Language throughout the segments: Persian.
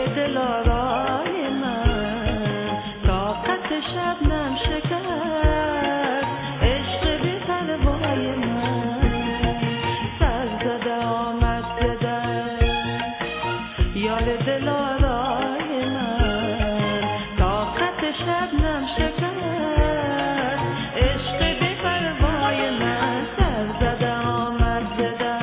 دلارای من طاقت شبنم شکست، عشق بی پروای من سر زده آمد به در. یار دلارای من طاقت شبنم شکست، عشق بی پروای من سر زده آمد به در.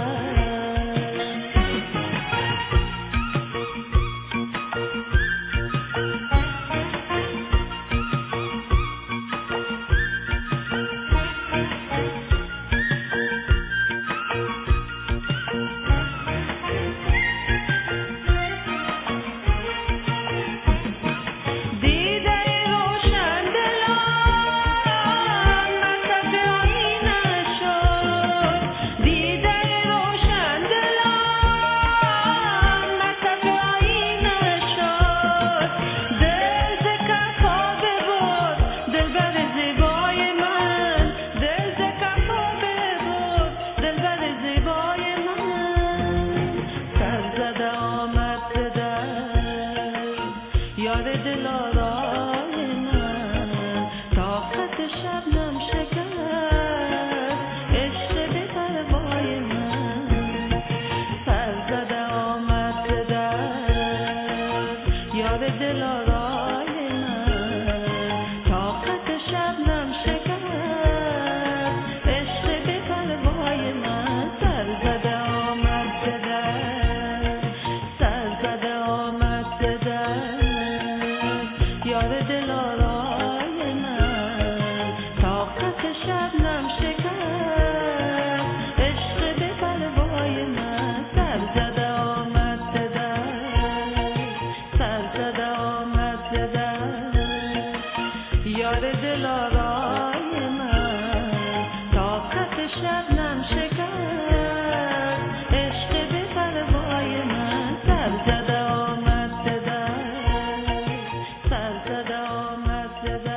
یار دلارای من طاقت شبنم شکست، عشق بی پروای من سر زده آمد به در. یار دلارای من طاقت شبنم شکست، عشق بی پروای من سر زده آمد به در، سر زده آمد به در. یار دلارای من طاقت شبنم شکست، عشق بی پروای من سر زده آمد به در، سر زده آمد به در. یار دلارای من طاقت شبنم شکست، عشق بی پروای من سر زده آمد به در، سر زده آمد به در.